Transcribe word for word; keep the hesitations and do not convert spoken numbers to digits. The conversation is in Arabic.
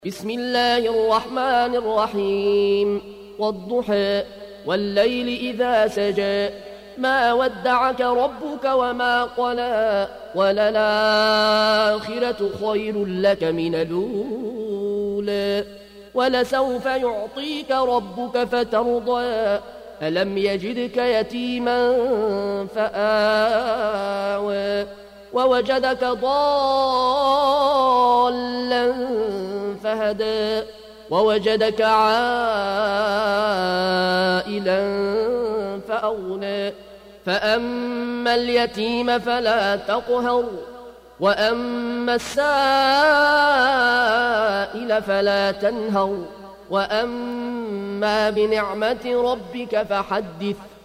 بسم الله الرحمن الرحيم والضحى والليل إذا سجى ما ودعك ربك وما قلى وللآخرة خير لك من الأولى ولسوف يعطيك ربك فترضى ألم يجدك يتيما فآوى ووجدك ضالا فهدى ووجدك عائلا فأغنى فأما اليتيم فلا تقهر وأما السائل فلا تنهر وأما بنعمة ربك فحدث